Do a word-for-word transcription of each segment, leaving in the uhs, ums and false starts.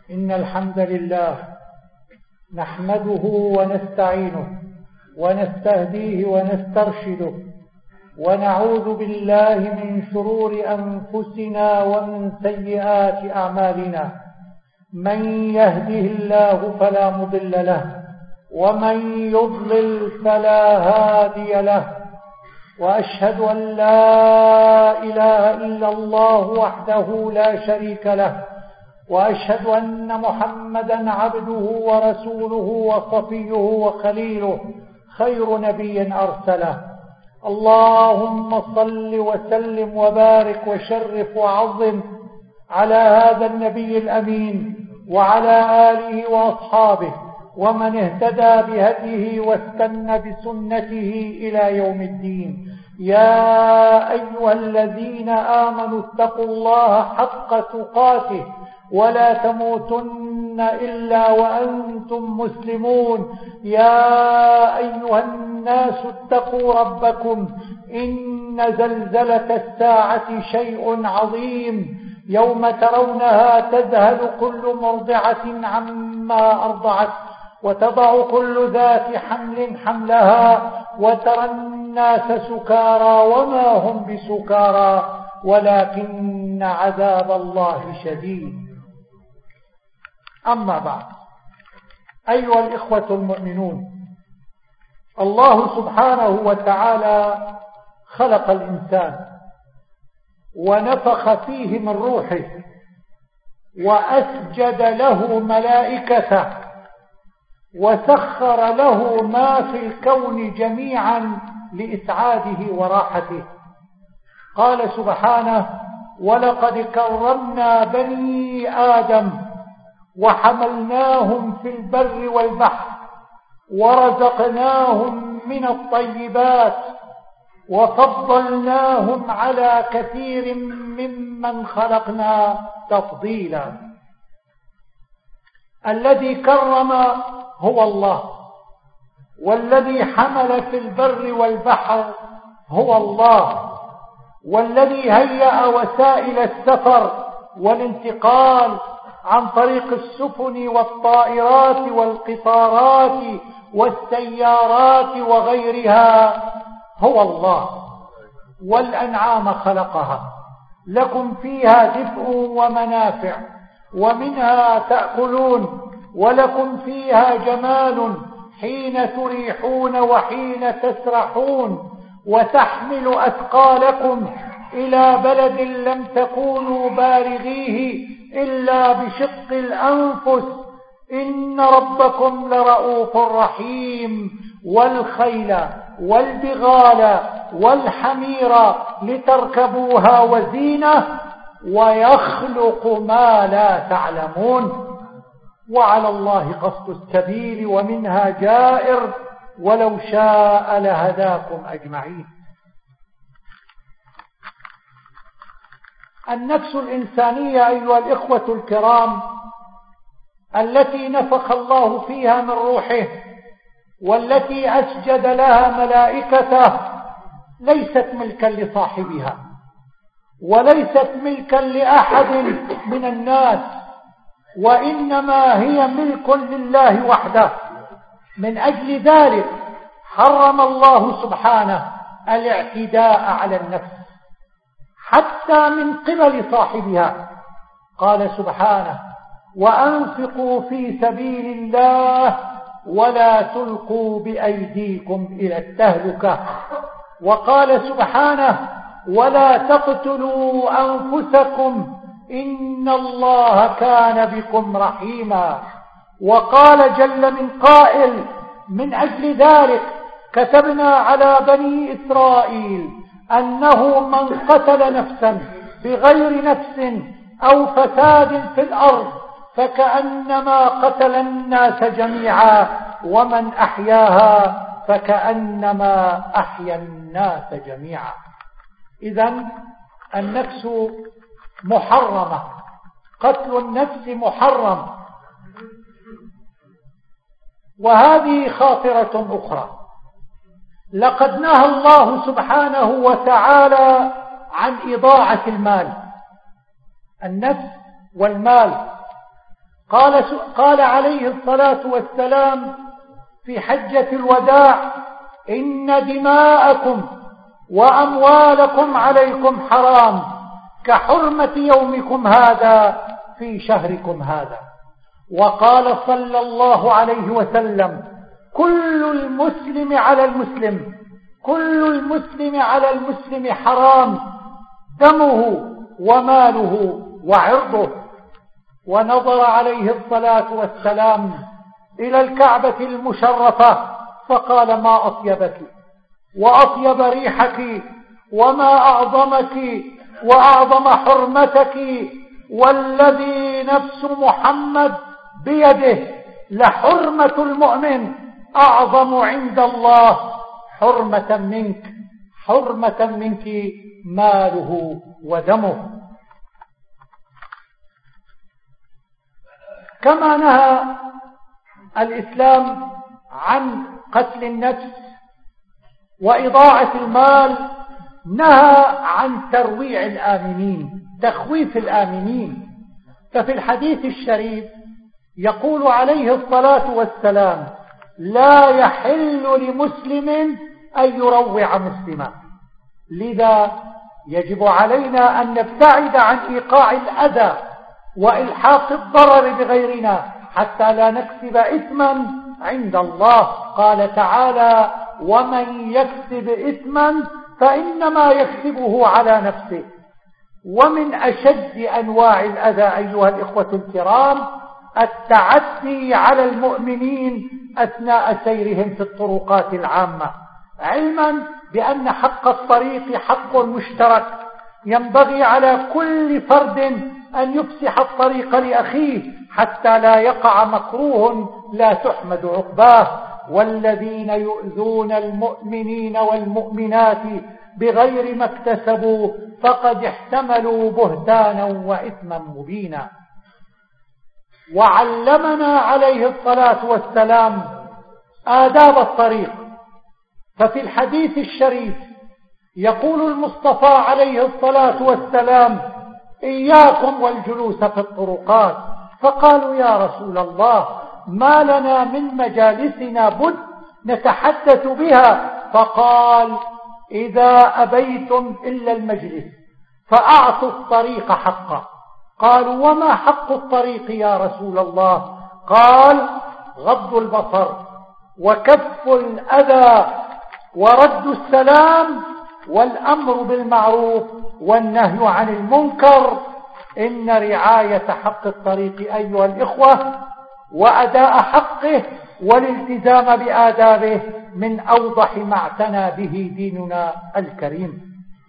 إن الحمد لله نحمده ونستعينه ونستهديه ونسترشده ونعوذ بالله من شرور أنفسنا ومن سيئات أعمالنا. من يهده الله فلا مضل له ومن يضلل فلا هادي له، وأشهد أن لا إله إلا الله وحده لا شريك له، وأشهد أن محمدا عبده ورسوله وصفيه وخليله، خير نبي أرسله. اللهم صل وسلم وبارك وشرف وعظم على هذا النبي الأمين وعلى آله وأصحابه ومن اهتدى بهديه واستنى بسنته إلى يوم الدين. يا أيها الذين آمنوا اتقوا الله حق تقاته ولا تموتن إلا وأنتم مسلمون. يا أيها الناس اتقوا ربكم، إن زلزلة الساعة شيء عظيم، يوم ترونها تذهل كل مرضعة عما أرضعت وتضع كل ذات حمل حملها، وترى الناس سكارى وما هم بسكارى ولكن عذاب الله شديد. أما بعد، أيها الإخوة المؤمنون، الله سبحانه وتعالى خلق الإنسان ونفخ فيه من روحه وأسجد له ملائكته وسخر له ما في الكون جميعا لإسعاده وراحته. قال سبحانه: ولقد كرمنا بني آدم وحملناهم في البر والبحر ورزقناهم من الطيبات وفضلناهم على كثير ممن خلقنا تفضيلا. الذي كرم هو الله، والذي حمل في البر والبحر هو الله، والذي هيأ وسائل السفر والانتقال عن طريق السفن والطائرات والقطارات والسيارات وغيرها هو الله. والأنعام خلقها لكم فيها دفء ومنافع ومنها تأكلون، ولكم فيها جمال حين تريحون وحين تسرحون، وتحمل أثقالكم إلى بلد لم تكونوا بالغيه إلا بشق الأنفس، إن ربكم لرؤوف رحيم. والخيل والبغال والحمير لتركبوها وزينة، ويخلق ما لا تعلمون، وعلى الله قصد السبيل ومنها جائر، ولو شاء لهداكم أجمعين. النفس الإنسانية أيها الإخوة الكرام التي نفخ الله فيها من روحه والتي أسجد لها ملائكته ليست ملكا لصاحبها وليست ملكا لأحد من الناس، وإنما هي ملك لله وحده. من أجل ذلك حرم الله سبحانه الاعتداء على النفس حتى من قبل صاحبها. قال سبحانه: وأنفقوا في سبيل الله ولا تلقوا بأيديكم إلى التهلكة. وقال سبحانه: ولا تقتلوا أنفسكم إن الله كان بكم رحيما. وقال جل من قائل: من أجل ذلك كتبنا على بني إسرائيل أنه من قتل نفسا بغير نفس أو فساد في الأرض فكأنما قتل الناس جميعا، ومن أحياها فكأنما أحيا الناس جميعا. إذن النفس محرمة، قتل النفس محرم. وهذه خاطرة أخرى، لقد نهى الله سبحانه وتعالى عن إضاعة المال. النفس والمال قال, قال عليه الصلاة والسلام في حجة الوداع: إن دماءكم وأموالكم عليكم حرام كحرمة يومكم هذا في شهركم هذا. وقال صلى الله عليه وسلم: كل المسلم على المسلم كل المسلم على المسلم حرام دمه وماله وعرضه. ونظر عليه الصلاة والسلام إلى الكعبة المشرفة فقال: ما أطيبك وأطيب ريحك وما أعظمك وأعظم حرمتك، والذي نفس محمد بيده لحرمة المؤمن أعظم عند الله حرمة منك حرمة منك ماله ودمه. كما نهى الإسلام عن قتل النفس وإضاعة المال، نهى عن ترويع الآمنين، تخويف الآمنين. ففي الحديث الشريف يقول عليه الصلاة والسلام: لا يحل لمسلم أن يروع مسلما. لذا يجب علينا أن نبتعد عن إيقاع الأذى وإلحاق الضرر بغيرنا حتى لا نكسب إثما عند الله. قال تعالى: ومن يكسب إثما فإنما يكسبه على نفسه. ومن أشد أنواع الأذى أيها الإخوة الكرام التعدي على المؤمنين أثناء سيرهم في الطرقات العامة، علما بأن حق الطريق حق مشترك، ينبغي على كل فرد أن يفسح الطريق لأخيه حتى لا يقع مكروه لا تحمد عقباه. والذين يؤذون المؤمنين والمؤمنات بغير ما اكتسبوا فقد احتملوا بهتانا وإثما مبينا. وعلمنا عليه الصلاة والسلام آداب الطريق. ففي الحديث الشريف يقول المصطفى عليه الصلاة والسلام: إياكم والجلوس في الطرقات. فقالوا: يا رسول الله، ما لنا من مجالسنا بد نتحدث بها. فقال: إذا أبيتم إلا المجلس فأعطوا الطريق حقه. قالوا: وما حق الطريق يا رسول الله؟ قال: غض البصر وكف الأذى ورد السلام والأمر بالمعروف والنهي عن المنكر. إن رعاية حق الطريق أيها الإخوة وأداء حقه والالتزام بآدابه من أوضح ما اعتنى به ديننا الكريم.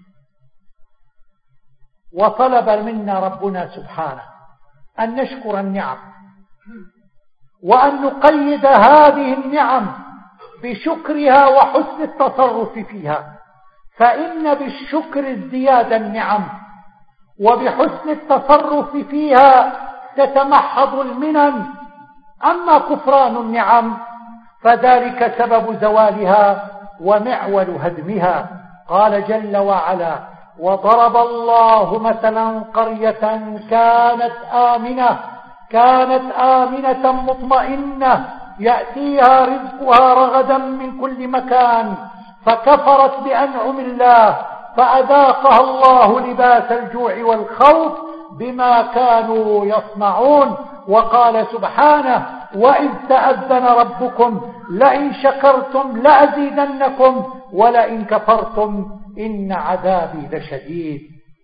وطلب منا ربنا سبحانه أن نشكر النعم وأن نقيد هذه النعم بشكرها وحسن التصرف فيها، فإن بالشكر ازدياد النعم، وبحسن التصرف فيها تتمحض المنن. أما كفران النعم فذلك سبب زوالها ومعول هدمها. قال جل وعلا: وضرب الله مثلا قرية كانت آمنة كانت آمنة مطمئنة يأتيها رزقها رغدا من كل مكان فكفرت بأنعم الله فأذاقها الله لباس الجوع والخوف بما كانوا يصنعون. وقال سبحانه: وإذ تأذن ربكم لئن شكرتم لأزيدنكم ولئن كفرتم إن عذابي لشديد.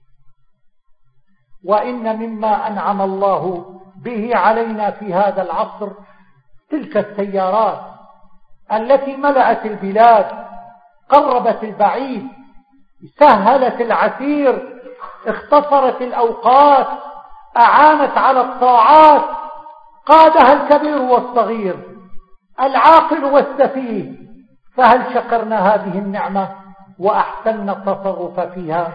وإن مما أنعم الله به علينا في هذا العصر تلك السيارات التي ملأت البلاد، قربت البعيد، سهلت العسير، اختصرت الأوقات، أعانت على الطاعات، قادها الكبير والصغير، العاقل والسفيه. فهل شكرنا هذه النعمة وأحسننا التصرف فيها؟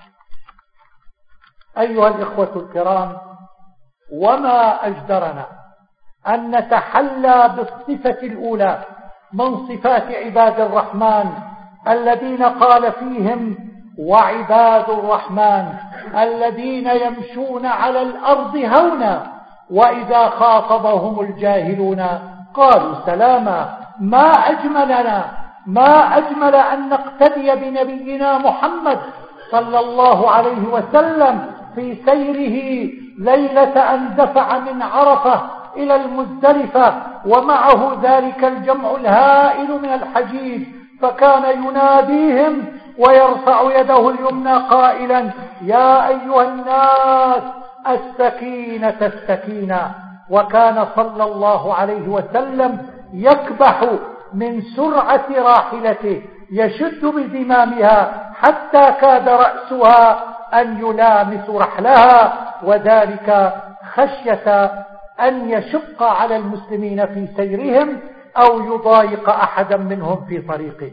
أيها الإخوة الكرام، وما أجدرنا أن نتحلى بالصفة الأولى من صفات عباد الرحمن الذين قال فيهم: وعباد الرحمن الذين يمشون على الأرض هونا وإذا خاطبهم الجاهلون قالوا سلاما. ما أجملنا ما أجمل أن نقتدي بنبينا محمد صلى الله عليه وسلم في سيره ليلة أن دفع من عرفة إلى المزدلفة ومعه ذلك الجمع الهائل من الحجيج، فكان يناديهم ويرفع يده اليمنى قائلا: يا أيها الناس السكينة السكينة. وكان صلى الله عليه وسلم يكبح من سرعة راحلته، يشد بزمامها حتى كاد رأسها أن يلامس رحلها، وذلك خشية أن يشق على المسلمين في سيرهم أو يضايق أحدا منهم في طريقه.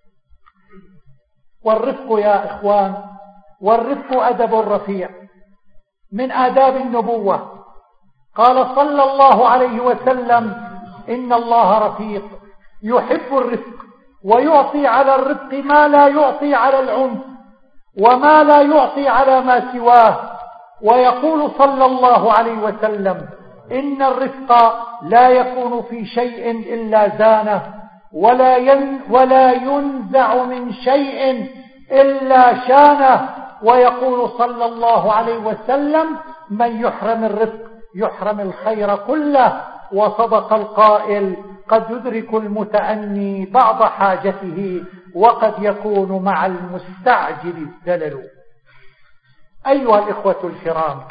والرفق يا إخوان، والرفق أدب رفيع من آداب النبوة. قال صلى الله عليه وسلم: إن الله رفيق يحب الرفق، ويعطي على الرفق ما لا يعطي على العنف، وما لا يعطي على ما سواه. ويقول صلى الله عليه وسلم: إن الرفق لا يكون في شيء إلا زانه، ولا ين ولا ينزع من شيء إلا شانه. ويقول صلى الله عليه وسلم: من يحرم الرفق يحرم الخير كله. وصدق القائل: قد يدرك المتأني بعض حاجته، وقد يكون مع المستعجل الزلل. أيها الإخوة الكرام،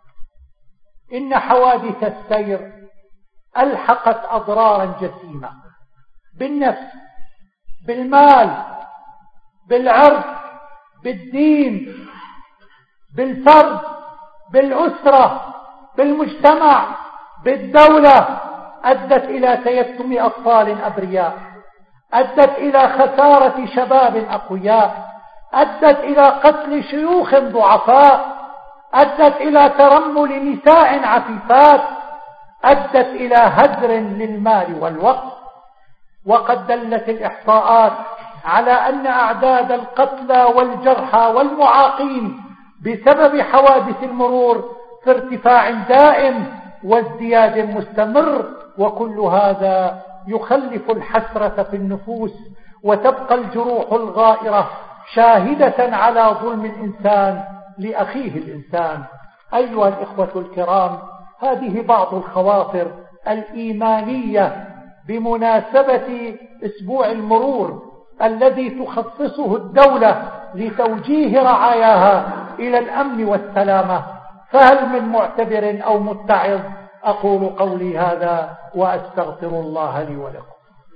إن حوادث السير ألحقت أضرارا جسيمة بالنفس، بالمال، بالعرض، بالدين، بالفرد، بالأسرة، بالمجتمع، بالدولة. أدت إلى تيتم أطفال أبرياء، أدت إلى خسارة شباب أقوياء، أدت إلى قتل شيوخ ضعفاء، أدت إلى ترمل نساء عفيفات، أدت إلى هدر للمال والوقت. وقد دلت الإحصاءات على أن أعداد القتلى والجرحى والمعاقين بسبب حوادث المرور في ارتفاع دائم وازدياد مستمر، وكل هذا يخلف الحسرة في النفوس، وتبقى الجروح الغائرة شاهدة على ظلم الإنسان لأخيه الإنسان. أيها الإخوة الكرام، هذه بعض الخواطر الإيمانية بمناسبة أسبوع المرور الذي تخصصه الدولة لتوجيه رعاياها إلى الأمن والسلامة. فهل من معتبر أو متعظ؟ أقول قولي هذا وأستغفر الله لي ولكم.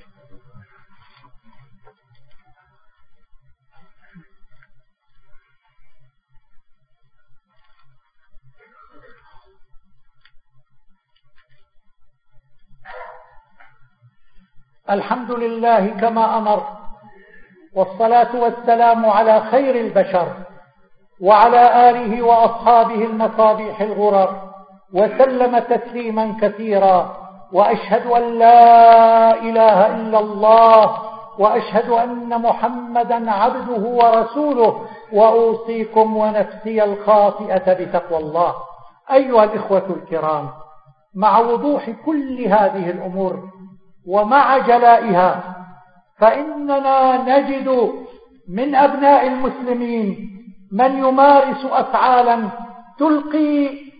الحمد لله كما أمر، والصلاة والسلام على خير البشر وعلى آله وأصحابه المصابيح الغرر، وسلم تسليما كثيرا. وأشهد أن لا إله إلا الله، وأشهد أن محمدا عبده ورسوله، وأوصيكم ونفسي الخاطئة بتقوى الله. أيها الإخوة الكرام، مع وضوح كل هذه الأمور ومع جلائها، فإننا نجد من أبناء المسلمين من يمارس أفعالا تلقي